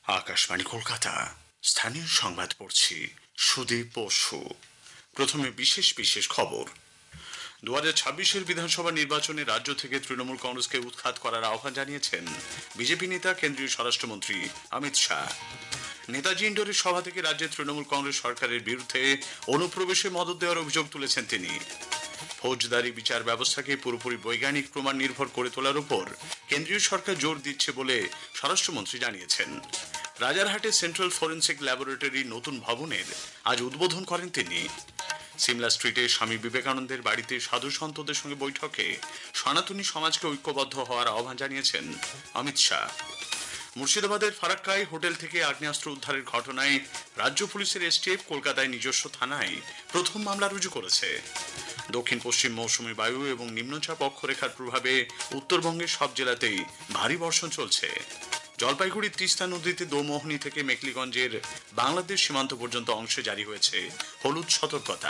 আকাশবাণী কলকাতা স্থানীয় সংবাদ পড়ছি সুদীপ বসু। প্রথমে বিশেষ বিশেষ খবর। 2026-এর বিধানসভা নির্বাচনে রাজ্য থেকে তৃণমূল কংগ্রেসকে উৎখাত করার আহ্বান জানিয়েছেন বিজেপি নেতা কেন্দ্রীয় স্বরাষ্ট্রমন্ত্রী অমিত শাহ। নেতাজি ইন্ডোরের সভা থেকে রাজ্যের তৃণমূল কংগ্রেস সরকারের বিরুদ্ধে অনুপ্রবেশে মদত দেওয়ার অভিযোগ তুলেছেন তিনি। ফৌজদারি বিচার ব্যবস্থাকে পুরোপুরি বৈজ্ঞানিক প্রমাণ নির্ভর করে তোলার উপর কেন্দ্রীয় সরকার জোর দিচ্ছে বলে স্বরাষ্ট্রমন্ত্রী জানিয়েছেন। রাজারহাটে সেন্ট্রাল ফরেন্সিক ল্যাবরেটরি নতুন ভবনের আজ উদ্বোধন করেন তিনি। সিমলা স্ট্রিটে স্বামী বিবেকানন্দের বাড়িতে সাধু সন্তদের সঙ্গে বৈঠকে সনাতনী সমাজকে ঐক্যবদ্ধ হওয়ার আহ্বান জানিয়েছেন অমিত শাহ। মুর্শিদাবাদের ফারাক্কায় হোটেল থেকে আগ্নেয়াস্ত্র উদ্ধারের ঘটনায় রাজ্য পুলিশের এসটিএফ কলকাতায় নিজস্ব থানায় প্রথম মামলা রুজু করেছে। দক্ষিণ পশ্চিম মৌসুমী বায়ু এবং নিম্নচাপ অক্ষরেখার প্রভাবে উত্তরবঙ্গের সব জেলাতেই ভারী বর্ষণ চলছে। জলপাইগুড়ি তিস্তা নদীতে দোমোহনী থেকে মেকলিগঞ্জের বাংলাদেশ সীমান্ত পর্যন্ত অংশে জারি হয়েছে হলুদ সতর্কতা।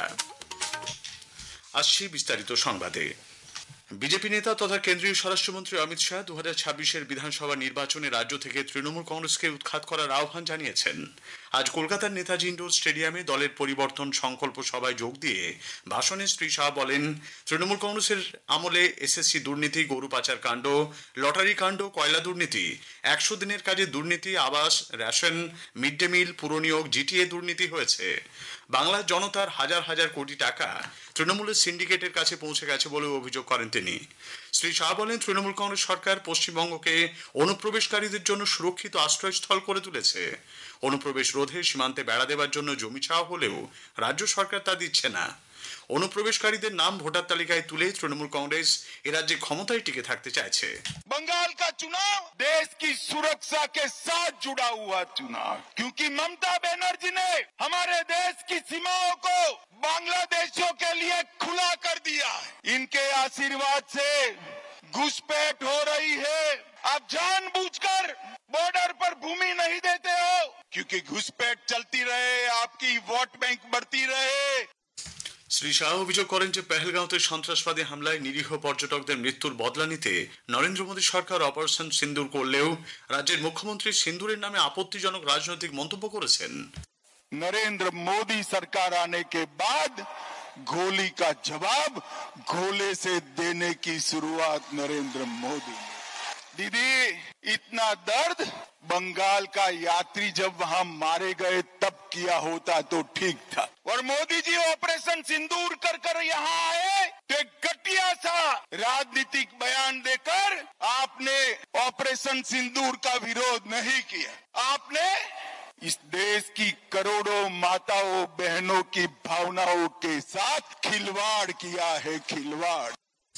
আসছি বিস্তারিত সংবাদে। বিজেপি নেতা তথা কেন্দ্রীয় স্বরাষ্ট্রমন্ত্রী অমিত শাহ 2026-এর বিধানসভা নির্বাচনে রাজ্য থেকে তৃণমূল কংগ্রেসকে উৎখাত করার আহ্বান জানিয়েছেন। আজ কলকাতার নেতাজি ইন্ডোর স্টেডিয়ামে দলের পরিবর্তন সংকল্প সভায় যোগ দিয়ে ভাষণে শ্রী শাহ বলেন, তৃণমূল কংগ্রেসের আমলে এসএসসি দুর্নীতি, গরু পাচার কাণ্ড, লটারি কাণ্ড, কয়লা দুর্নীতি, 100 দিনের কাজে দুর্নীতি, আবাস, রেশন, মিড ডে মিল, পুরনিয়োগ, জিটিএ দুর্নীতি হয়েছে। বাংলার জনতার হাজার হাজার কোটি টাকা তৃণমূলের সিন্ডিকেটের কাছে পৌঁছে গেছে বলে অভিযোগ করেন তিনি। শ্রী শাহ বলেন, তৃণমূল কংগ্রেস সরকার পশ্চিমবঙ্গকে অনুপ্রবেশকারীদের জন্য সুরক্ষিত আশ্রয়স্থল করে তুলেছে। অনুপ্রবেশ রোধে সীমান্তে বেড়া দেওয়ার জন্য জমি চাওয়া হলেও রাজ্য সরকার তা দিচ্ছে না। অনুপ্রবেশকারীদের নাম ভোটার তালিকায় তুলে তৃণমূল কংগ্রেস এ রাজ্যে ক্ষমতায় টিকে থাকতে চাইছে। बंगाल का चुनाव देश की सुरक्षा के साथ जुड़ा हुआ चुनाव, क्योंकि ममता बनर्जी ने हमारे देश की सीमाओं को बांग्लादेशियों के लिए खुला कर दिया। इनके आशीर्वाद से घुसपैठ हो रही है। आप जानबूझकर बॉर्डर पर भूमि नहीं देते हो, क्योंकि घुसपैठ चलती रहे, आपकी वोट बैंक बढ़ती रहे। শ্রী শাহ অভিযোগ করেন যে পেহেলগাঁওতে সন্ত্রাসবাদী হামলায় নিরীহ পর্যটকদের মৃত্যুর বদলা নিতে নরেন্দ্র মোদী সরকার অপারেশন সিন্দুর করলেও রাজ্যের মুখ্যমন্ত্রী সিন্দুরের নামে আপত্তিজনক রাজনৈতিক মন্তব্য করেছেন। नरेंद्र मोदी सरकार आने के बाद गोली का जवाब गोले से देने की शुरुआत नरेंद्र मोदी ने। दीदी, इतना दर्द बंगाल का यात्री जब वहां मारे गए तब किया होता तो ठीक था। और मोदी जी ऑपरेशन सिंदूर कर कर यहाँ आए तो एक घटिया सा राजनीतिक बयान देकर आपने ऑपरेशन सिंदूर का विरोध नहीं किया। आपने इस देश की करोड़ों माताओं बहनों की भावनाओं के साथ खिलवाड़ किया है, खिलवाड़।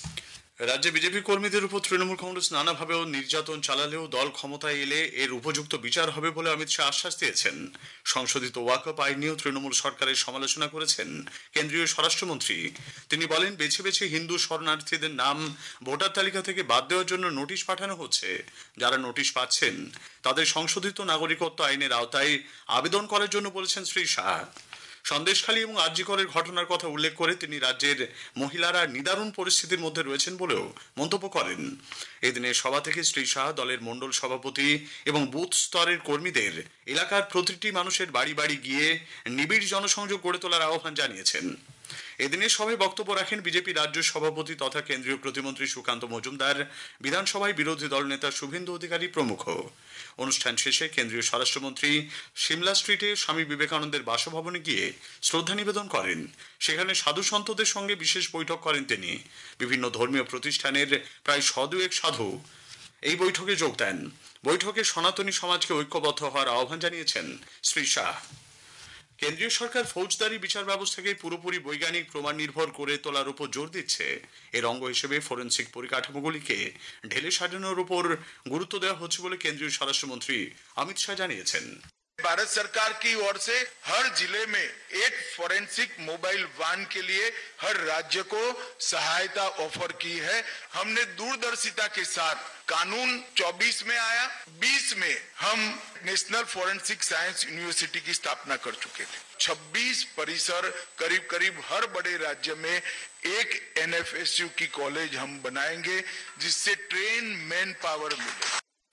রাজ্যে বিজেপি কর্মীদের উপর তৃণমূল কংগ্রেস নানাভাবেও নির্যাতন চালালেও দল ক্ষমতায় এলে এর উপযুক্ত বিচার হবে বলে অমিত শাহ আশ্বাস দিয়েছেন। সংশোধিত ওয়াকআপ আইন নিয়েও তৃণমূল সরকারের সমালোচনা করেছেন কেন্দ্রীয় স্বরাষ্ট্রমন্ত্রী। তিনি বলেন, বেছে বেছে হিন্দু শরণার্থীদের নাম ভোটার তালিকা থেকে বাদ দেওয়ার জন্য নোটিশ পাঠানো হচ্ছে। যারা নোটিশ পাচ্ছেন তাদের সংশোধিত নাগরিকত্ব আইনের আওতায় আবেদন করার জন্য বলেছেন শ্রী শাহ। সন্দেশখালী এবং আরজিকরের ঘটনার কথা উল্লেখ করে তিনি রাজ্যের মহিলারা নিদারুণ পরিস্থিতির মধ্যে রয়েছেন বলেও মন্তব্য করেন। এদিনের সভা থেকে শ্রী শাহ দলের মণ্ডল সভাপতি এবং বুথ স্তরের কর্মীদের এলাকার প্রতিটি মানুষের বাড়ি বাড়ি গিয়ে নিবিড় জনসংযোগ গড়ে তোলার আহ্বান জানিয়েছেন। এদিনের সভায় বক্তব্য রাখেন বিজেপি রাজ্য সভাপতি তথা কেন্দ্রীয় প্রতিমন্ত্রী সুকান্ত মজুমদার, বিধানসভায় বিরোধী দল নেতা শুভেন্দু অধিকারী প্রমুখ। অনুষ্ঠান শেষে কেন্দ্রীয় স্বরাষ্ট্রমন্ত্রী সিমলা স্ট্রিটে স্বামী বিবেকানন্দের বাসভবনে গিয়ে শ্রদ্ধা নিবেদন করেন। সেখানে সাধু সন্তদের সঙ্গে বিশেষ বৈঠক করেন তিনি। বিভিন্ন ধর্মীয় প্রতিষ্ঠানের প্রায় 100 সাধু এই বৈঠকে যোগ দেন। বৈঠকে সনাতনী সমাজকে ঐক্যবদ্ধ হওয়ার আহ্বান জানিয়েছেন শ্রী শাহ। কেন্দ্রীয় সরকার ফৌজদারি বিচার ব্যবস্থাকে পুরোপুরি বৈজ্ঞানিক প্রমাণ নির্ভর করে তোলার উপর জোর দিচ্ছে। এর অঙ্গ হিসেবে ফরেন্সিক পরিকাঠামোগুলিকে ঢেলে সাজানোর উপর গুরুত্ব দেওয়া হচ্ছে বলে কেন্দ্রীয় স্বরাষ্ট্রমন্ত্রী অমিত শাহ জানিয়েছেন। भारत सरकार की ओर से हर जिले में एक फोरेंसिक मोबाइल वान के लिए हर राज्य को सहायता ऑफर की है। हमने दूरदर्शिता के साथ कानून 24 में आया, 20 में हम नेशनल फोरेंसिक साइंस यूनिवर्सिटी की स्थापना कर चुके थे। 26 परिसर करीब करीब हर बड़े राज्य में एक एनएफएसयू की कॉलेज हम बनाएंगे, जिससे ट्रेन मैन पावर मिले।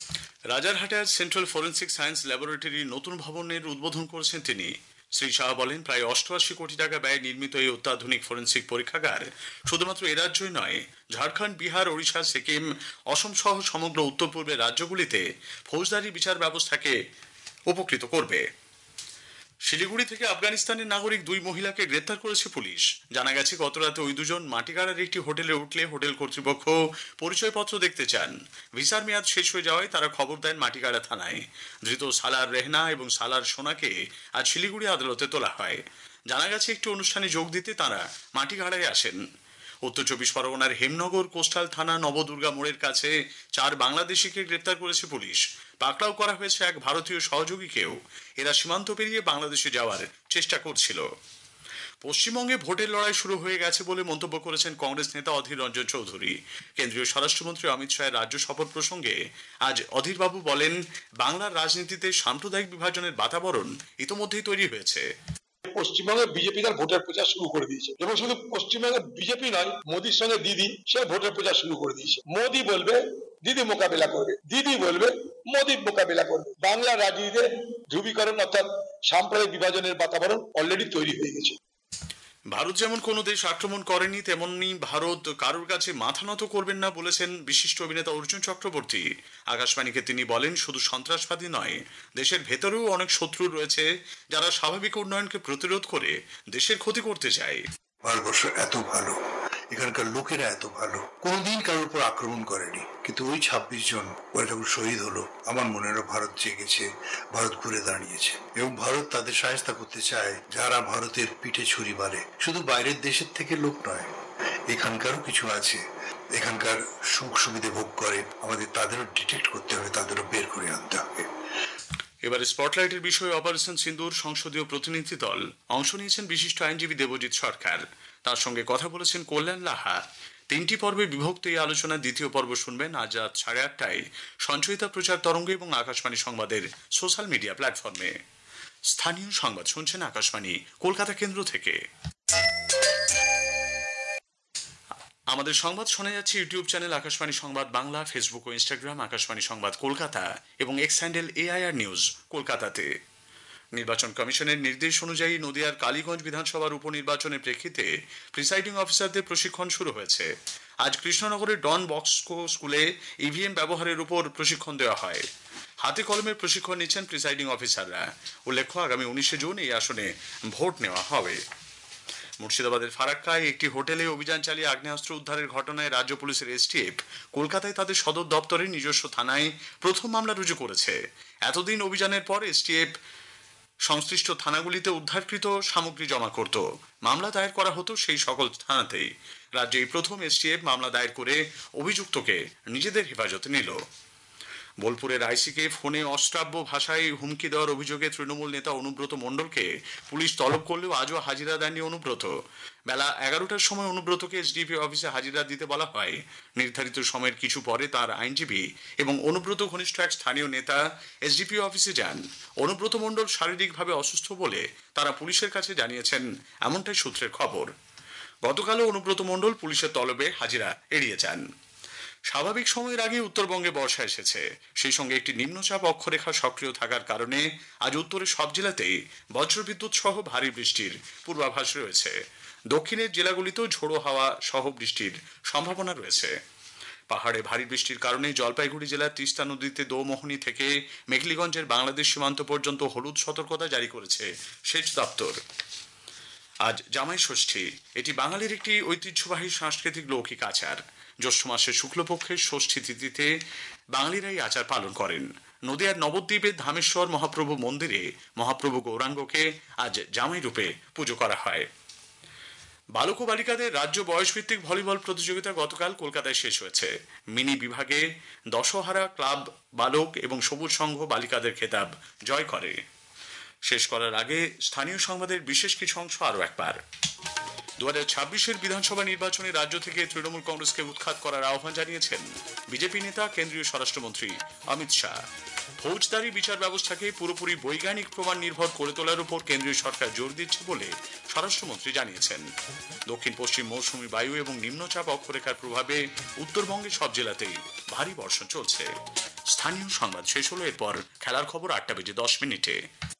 রাজারহাটে আজ সেন্ট্রাল ফরেন্সিক সায়েন্স ল্যাবরেটরির নতুন ভবনের উদ্বোধন করেছেন তিনি। শ্রী শাহ বলেন, প্রায় 88 কোটি টাকা ব্যয়ে নির্মিত এই অত্যাধুনিক ফরেন্সিক পরীক্ষাগার শুধুমাত্র এ রাজ্যই নয়, ঝাড়খণ্ড, বিহার, ওড়িশা, সিকিম, অসম সহ সমগ্র উত্তর পূর্বের রাজ্যগুলিতে ফৌজদারি বিচার ব্যবস্থাকে উপকৃত করবে। শিলিগুড়ি থেকে আফগানিস্তানের নাগরিক 2 মহিলাকে গ্রেপ্তার করেছে পুলিশ। জানা গেছে, গতরাতে ওই দুজন মাটিগাড়ার একটি হোটেলে উঠলে হোটেল কর্তৃপক্ষ পরিচয়পত্র দেখতে চান। ভিসার মেয়াদ শেষ হয়ে যাওয়ায় তারা খবর দেন মাটিগাড়া থানায়। ধৃত সালার রেহনা এবং সালার সোনাকে আজ শিলিগুড়ি আদালতে তোলা হয়। জানা গেছে, একটি অনুষ্ঠানে যোগ দিতে তারা মাটিগাড়ায় আসেন। উত্তর 24 পরগনার হেমনগর কোস্টাল থানা নবদুর্গা মোড়ের কাছে 4 বাংলাদেশিকে গ্রেপ্তার করেছে পুলিশ। পাকড়াও করা হয়েছে এক ভারতীয় সহযোগীকেও। এরা সীমান্ত পেরিয়ে বাংলাদেশে যাওয়ার চেষ্টা করছিল। পশ্চিমবঙ্গে ভোটের লড়াই শুরু হয়ে গেছে বলে মন্তব্য করেছেন কংগ্রেস নেতা অধীর রঞ্জন চৌধুরী। কেন্দ্রীয় স্বরাষ্ট্রমন্ত্রী অমিত শাহের রাজ্য সফর প্রসঙ্গে আজ অধীরবাবু বলেন, বাংলার রাজনীতিতে সাম্প্রদায়িক বিভাজনের বাতাবরণ ইতোমধ্যেই তৈরি হয়েছে। পশ্চিমবঙ্গে বিজেপি তার ভোটের প্রচার শুরু করে দিয়েছে এবং শুধু পশ্চিমবঙ্গে বিজেপি নয়, মোদির সঙ্গে দিদি সে ভোটের প্রচার শুরু করে দিয়েছে। মোদি বলবে দিদি মোকাবিলা করবে, দিদি বলবে মোদি মোকাবিলা করবে। বাংলার রাজনীতিতে ধ্রুবীকরণ অর্থাৎ সাম্প্রদায়িক বিভাজনের বাতাবরণ অলরেডি তৈরি হয়ে গেছে। ভারত যেমন কোনো দেশ আক্রমণ করেনি, তেমনি ভারত কারোর কাছে মাথা নত করবেন না বলেছেন বিশিষ্ট অভিনেতা অর্জুন চক্রবর্তী। আকাশবাণীকে তিনি বলেন, শুধু সন্ত্রাসবাদী নয়, দেশের ভেতরেও অনেক শত্রু রয়েছে যারা স্বাভাবিক উন্নয়নকে প্রতিরোধ করে দেশের ক্ষতি করতে চায়। ভারতবর্ষ এত ভালো, এখানকার লোকেরা এত ভালো, কোনদিন কারোর উপর আক্রমণ করেনি, কিন্তু ওই 26 জন ওরা যখন শহীদ হলো, আমার মনে হলো ভারত জেগেছে, ভারত ঘুরে দাঁড়িয়েছে এবং ভারত তাদের সাহায্য করতে চায় যারা ভারতের পিঠে ছুরি মারে। শুধু বাইরের দেশের থেকে লোক নয়, এখানকারও কিছু আছে, এখানকার সুখ সুবিধে ভোগ করে, আমাদের তাদেরও ডিটেক্ট করতে হবে, তাদেরও বের করে আনতে হবে। এবারে স্পটলাইটের বিষয়ে অপারেশন সিন্দুর সংসদীয় প্রতিনিধি দল অংশ নিয়েছেন বিশিষ্ট আইনজীবী দেবজিৎ সরকার। তার সঙ্গে কথা বলেছেন কল্যাণ লাহা। 3টি পর্বে বিভক্ত এই আলোচনার দ্বিতীয় পর্ব শুনবেন আজ রাত 8:30টায় সঞ্চয়িতা প্রচার তরঙ্গ এবং আকাশবাণী সংবাদের সোশ্যাল মিডিয়া প্ল্যাটফর্মে। স্থানীয় সংবাদ শুনছেন আকাশবাণী কলকাতা কেন্দ্র থেকে। আমাদের সংবাদ শোনা যাচ্ছে YouTube channel Akashvani Sangbad Bangla, Facebook ও ইনস্টাগ্রাম আকাশবাণী সংবাদ কলকাতা এবং এক্স হ্যান্ডেল AIR নিউজ কলকাতাতে। নির্বাচন কমিশনের নির্দেশ অনুযায়ী নদিয়ার কালীগঞ্জ বিধানসভার উপনির্বাচনের প্রেক্ষিতে প্রিসাইডিং অফিসারদের প্রশিক্ষণ শুরু হয়েছে। আজ কৃষ্ণনগরের ডন বক্সকো স্কুলে EVM ব্যবহারের উপর প্রশিক্ষণ দেওয়া হয়। হাতে কলমের প্রশিক্ষণ নিচ্ছেন প্রিসাইডিং অফিসাররা। উল্লেখ্য, আগামী 19শে জুন এই আসনে ভোট নেওয়া হবে। মুর্শিদাবাদের ফারাক্কায় একটি হোটেলে অভিযান চালিয়ে আগ্নেয়াস্ত্র উদ্ধারের ঘটনায় রাজ্য পুলিশের STF কলকাতায় তাদের সদর দপ্তরে নিজস্ব থানায় প্রথম মামলা রুজু করেছে। এতদিন অভিযানের পর STF সংশ্লিষ্ট থানাগুলিতে উদ্ধারকৃত সামগ্রী জমা করত। মামলা দায়ের করা হতো সেই সকল থানাতেই। রাজ্যে এই প্রথম STF মামলা দায়ের করে অভিযুক্তকে নিজেদের হেফাজতে নিল। বোলপুরের আইসিকে ফোনে অশ্রাব্য ভাষায় হুমকি দেওয়ার অভিযোগে তৃণমূল নেতা অনুব্রত মণ্ডলকে পুলিশ তলব করলেও আজও হাজিরা দেননি অনুব্রত। বেলা 11টার সময় অনুব্রতকে SDP অফিসে হাজিরা দিতে বলা হয়। নির্ধারিত সময়ের কিছু পরে তার আইনজীবী এবং অনুব্রত ঘনিষ্ঠ এক স্থানীয় নেতা SDP অফিসে যান। অনুব্রত মণ্ডল শারীরিকভাবে অসুস্থ বলে তারা পুলিশের কাছে জানিয়েছেন, এমনটাই সূত্রের খবর। গতকালও অনুব্রত মণ্ডল পুলিশের তলবে হাজিরা এড়িয়ে যান। স্বাভাবিক সময়ের আগে উত্তরবঙ্গে বর্ষা এসেছে। সেই সঙ্গে একটি নিম্নচাপ অক্ষরেখা সক্রিয় থাকার কারণে আজ উত্তরের সব জেলাতেই বজ্রবিদ্যুৎ সহ ভারী বৃষ্টির পূর্বাভাস রয়েছে। দক্ষিণের জেলাগুলিতেও ঝোড়ো হাওয়া সহ বৃষ্টির সম্ভাবনা রয়েছে। পাহাড়ে ভারী বৃষ্টির কারণে জলপাইগুড়ি জেলার তিস্তা নদীতে দোমোহনী থেকে মেঘলিগঞ্জের বাংলাদেশ সীমান্ত পর্যন্ত হলুদ সতর্কতা জারি করেছে সেচ দপ্তর। আজ জামাই ষষ্ঠী। এটি বাঙালির একটি ঐতিহ্যবাহী সাংস্কৃতিক লৌকিক আচার। জ্যৈষ্ঠ মাসের শুক্লপক্ষের ষষ্ঠী তিথিতে বাঙালিরা এই আচার পালন করেন। নদিয়ার নবদ্বীপের ধামেশ্বর মহাপ্রভু মন্দিরে মহাপ্রভু গৌরাঙ্গকে আজ জামাই রূপে পুজো করা হয়। বালক ও বালিকাদের রাজ্য বয়সভিত্তিক ভলিবল প্রতিযোগিতা গতকাল কলকাতায় শেষ হয়েছে। মিনি বিভাগে দশহারা ক্লাব বালক এবং সবুজ সংঘ বালিকাদের খেতাব জয় করে। শেষ করার আগে স্থানীয় সংবাদের বিশেষ কিছু অংশ আরও একবার। 2026-এর বিধানসভা নির্বাচনে রাজ্য থেকে তৃণমূল কংগ্রেসকে উৎখাত করার আহ্বান জানিয়েছেন বিজেপি নেতা কেন্দ্রীয় স্বরাষ্ট্রমন্ত্রী অমিত শাহ। ফৌজদারি বিচার ব্যবস্থাকে পুরোপুরি বৈজ্ঞানিক প্রমাণ নির্ভর করে তোলার উপর কেন্দ্রীয় সরকার জোর দিচ্ছে বলে স্বরাষ্ট্রমন্ত্রী জানিয়েছেন। দক্ষিণ পশ্চিম মৌসুমী বায়ু এবং নিম্নচাপ অক্ষরেখার প্রভাবে উত্তরবঙ্গের সব জেলাতেই ভারী বর্ষণ চলছে। স্থানীয় সংবাদ শেষ হলো, এরপর খেলার খবর 8টা বেজে 10 মিনিটে।